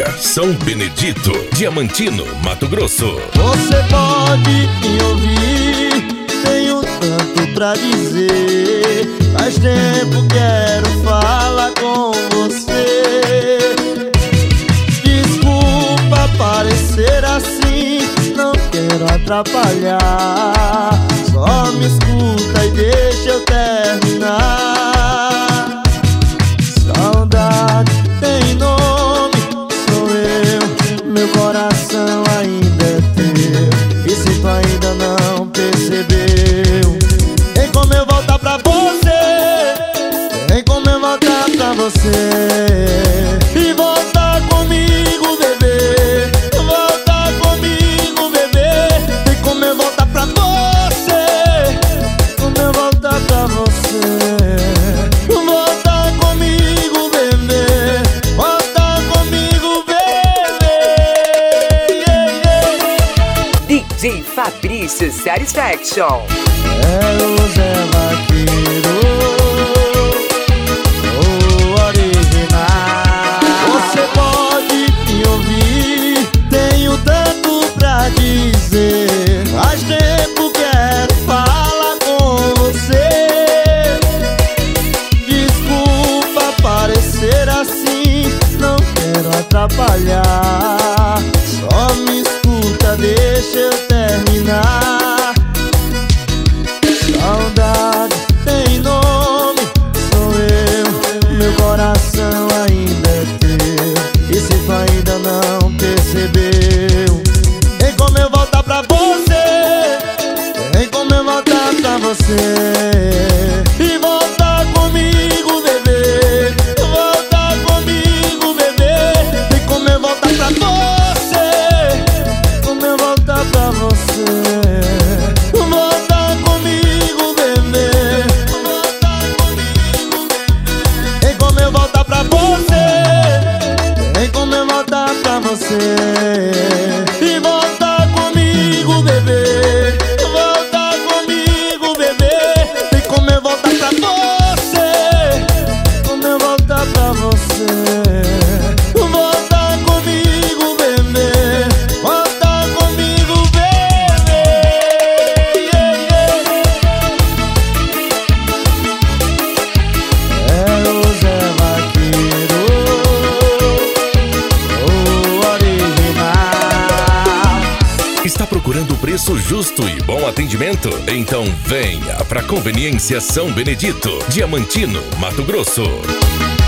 São Benedito, Diamantino, Mato Grosso. Você pode me ouvir, tenho tanto pra dizer. Faz tempo quero falar com você. Desculpa parecer assim, não quero atrapalhar. Só me escuta e deixa eu terminar. Saudade tem nome, sou eu, meu coração ainda é teu. E se tu ainda não percebeu, tem como eu voltar pra você, tem como eu voltar pra você. E voltar comigo, bebê, voltar comigo, bebê. Tem como eu voltar pra você, como eu voltar pra você. Voltar comigo, bebê, voltar comigo, bebê. DJ Fabrício Satisfaction. É o Zé Vaqueiro, o original. Você pode me ouvir, tenho tanto pra dizer. Faz tempo quero falar com você. Desculpa parecer assim, não quero atrapalhar. Só me escuta, deixa eu terminar. Saudade tem nome, sou eu, meu coração ainda é teu. E se tu ainda não percebeu, tem como eu voltar pra você, tem como eu voltar pra você. E voltar comigo, bebê, voltar comigo, bebê. Tem como eu voltar pra você, como eu voltar pra você. Voltar comigo, bebê, voltar comigo, bebê. Tem como eu voltar pra você, tem como eu voltar pra você. E voltar comigo, bebê, voltar comigo, bebê. Tem como eu voltar pra você, como eu voltar pra você. Voltar comigo, bebê, voltar comigo, bebê. É o Zé Vaqueiro, o original. Está procurando preço justo e bom atendimento? Então venha para Conveniência São Benedito, Diamantino, Mato Grosso.